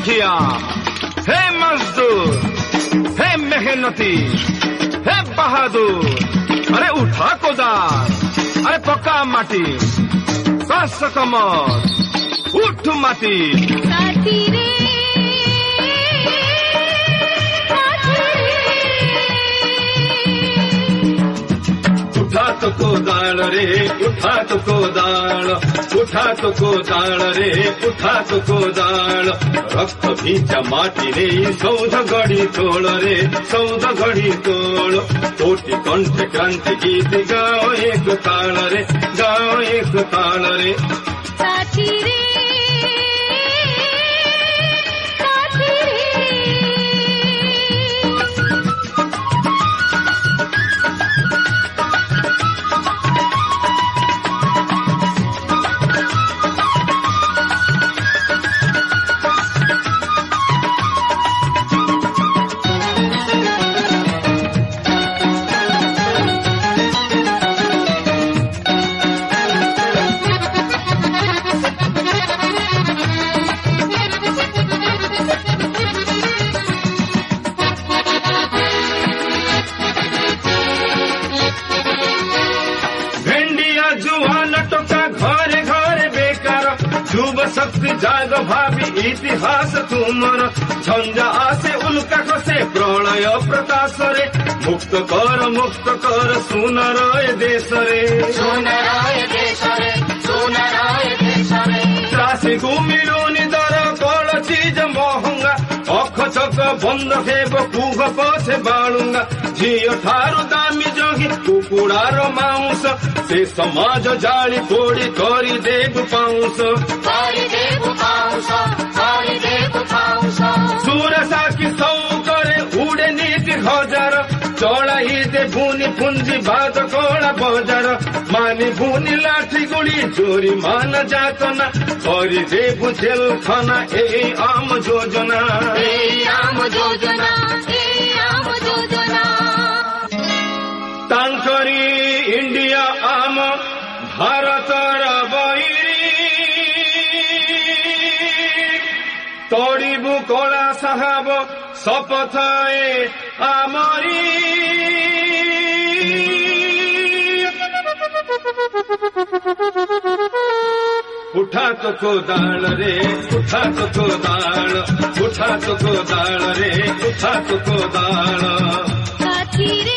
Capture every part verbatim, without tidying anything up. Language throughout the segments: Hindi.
मुखिया, हे मजदूर, हे मेहनती, हे बहादुर, अरे उठा कोदाल, अरे पक्का माटी, कस कमर, उठ माटी। साथी रे उठा तो कोदाल रे, उठा तो कोदाल, उठा तो कोदाल रे, उठा तो कोदाल। रक्त भीचा माटी रे, सौध गढ़ी तोड़ रे, सौध गढ़ी तोड़। कोटि कंठ क्रांति गीत गाओ एक ताल रे, गाओ एक ताल रे। साथी रे शक्ति जाग भावी इतिहास तुमर झंझा आसे उल्का खसे प्रलय प्रकाश रे। मुक्त कर मुक्त कर सुनर देश रे, सुनर देश रे, सुनर देश रे। त्रासी गुमिलुनी दर कल चीज महंगा, अख चक बंद हेब कुघ पछे बाळुंगा। झियो ठारू दामी जगी कुकुड़ार मांस, से समाज जाली पोड़ी करी देव पाउंस, करी देव पाउंस, करी देव पाउंस। सुरसा की सौ करे उड़े नीति हजार, चढ़ाई दे भूनि पुंजी भात कोड़ा बजार। मानी भूनि लाठी गुड़ी चोरी मान जातना, करी देव जेल खाना ए आम योजना, ए आम योजना, ए आम योजना। तांकरी इंडिया आम भारतर बैरी, तोड़बू कला साहब शपथ ए आमरी। उठा तो कोदाल रे, उठा तो कोदाल, उठा तो कोदाल रे, उठा तो कोदाल। साथी रे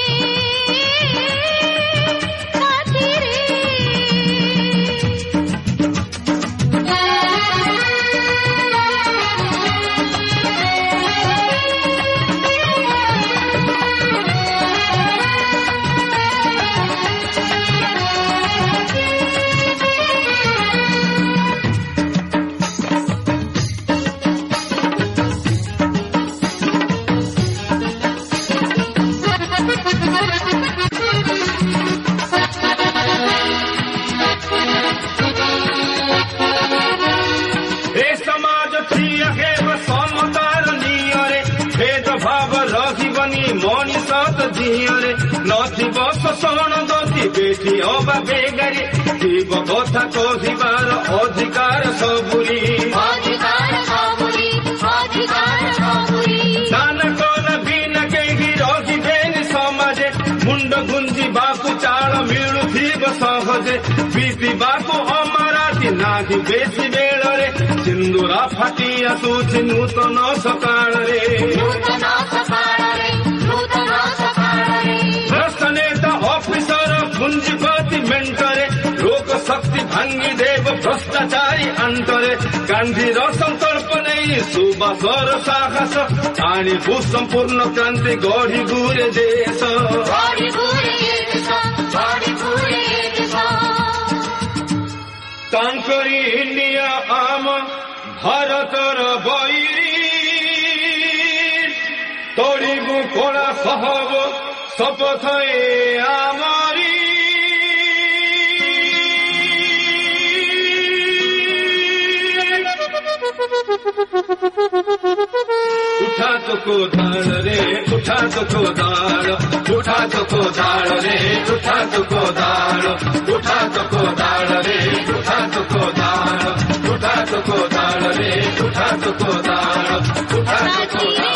ଝିଅରେ ନଥିବ ଶୋଷଣ ଗତି ବେଠି ଅବା ବେଗାରୀ, ଥିବ କଥା କହିବାର ଅଧିକାର ସବୁରି, ଅଧିକାର ସବୁରି, ଅଧିକାର ସବୁରି। ଦାନ କର ବିନା କେହି ରହିବେନି ସମାଜେ, ମୁଣ୍ଡ ଗୁଞ୍ଜିବାକୁ ଚାଳ ମିଳୁଥିବ ସହଜେ। ବିତିବାକୁ ଅମରାତି ନାହିଁ ବେଶୀ ବେଳରେ, ସିନ୍ଦୁରା ଫାଟି ଆସୁଛି ନୂତନ ସକାଳରେ, ନୂତନ ସକାଳରେ, ନୂତନ ସକାଳରେ। ଭ୍ରଷ୍ଟ ନେତା ଅଫିସର ପୁଞ୍ଜିପତି ମେଣ୍ଟରେ, ଲୋକ ଶକ୍ତି ଭାଙ୍ଗି ଦେବ ଭ୍ରଷ୍ଟାଚାରୀ ଆଣ୍ଟରେ। ଗାନ୍ଧୀର ସଂକଳ୍ପ ନେଇ ସୁବାସର ସାହସ, ଆଣିବୁ ସମ୍ପୂର୍ଣ୍ଣ କ୍ରାନ୍ତି ଗଢ଼ିବୁ ରେ ଦେଶ, ଗଢ଼ିବୁ ରେ ଦେଶ, ଗଢ଼ିବୁ ରେ ଦେଶ। ତାଙ୍କରି ଇଣ୍ଡିଆ ଆମ ଭାରତର ବୈରୀ, ତୋଳିବୁ କଳା ସହବ ଶପଥ ଏ ଆମରି। उठा तो कोदाल रे, उठा तो कोदाल, उठा तो कोदाल रे, उठा तो कोदाल, उठा तो कोदाल रे, उठा तो कोदाल, उठा तो कोदाल रे, उठा उठा तो कोदाळ उठा तो साची कोदाळ